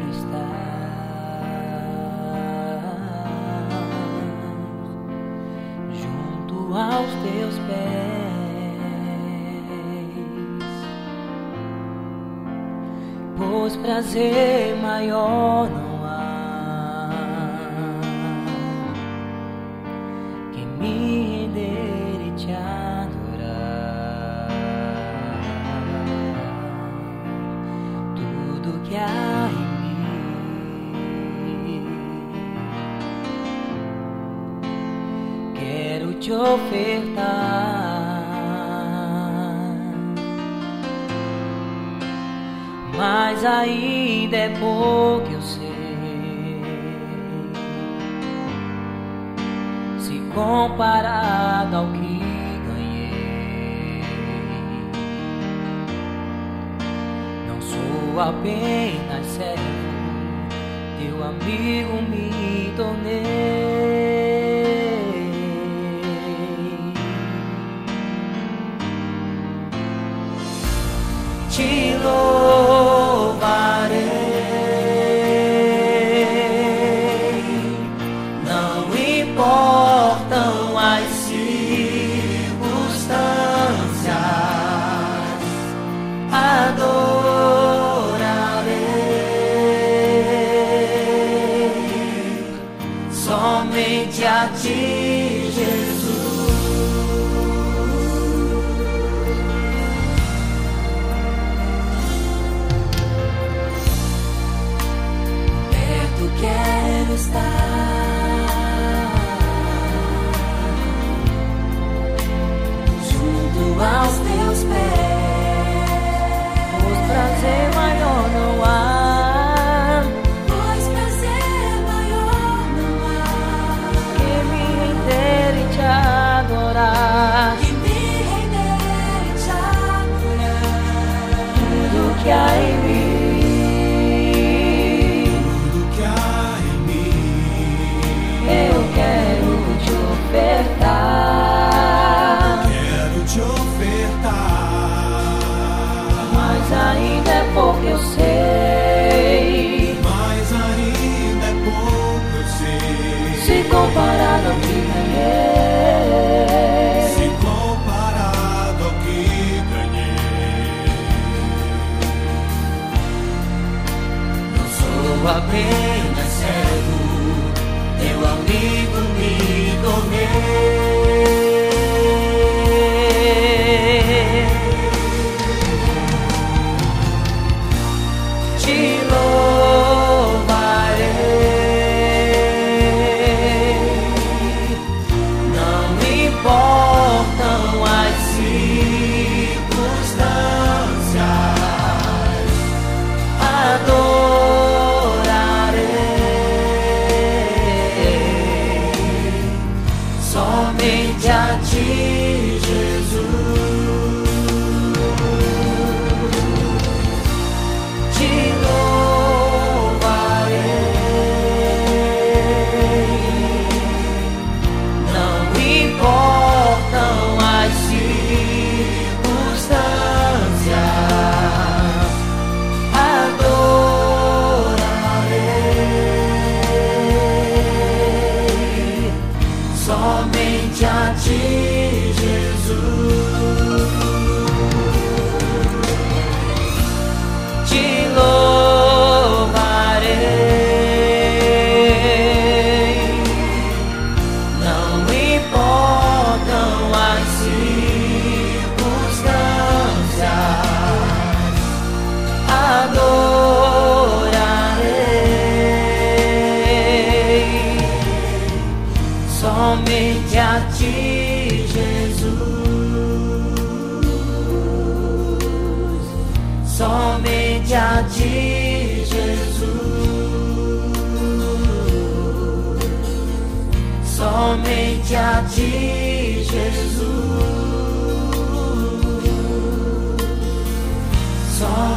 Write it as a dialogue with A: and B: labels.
A: quero estar junto aos teus pés, pois prazer maior não há que me render e te adorar. Tudo que há em mim quero te ofertar, mas ainda é pouco, eu sei, se comparado ao que ganhei. Não sou apenas servo, teu amigo me tornei. Te louvarei, não importam as circunstâncias, adorarei somente a ti, Jesus. Quero estar junto aos teus pés, pois prazer maior não há, pois prazer maior não há que me render e te adorar, que me render e te adorar. Tudo que há em mim mas ainda é pouco, eu sei,
B: mas ainda é pouco, eu sei,
A: se comparado ao que ganhei,
B: se comparado ao que ganhei.
A: Não sou apenas servo, teu amigo me tornei. Te louvarei, não importam as circunstâncias, adorarei somente a ti, Jesus. Somente a ti, Jesus. Te louvarei, não importam as circunstâncias, adorarei somente a ti, Jesus. Somente a ti, Jesus. Somente a ti, Jesus.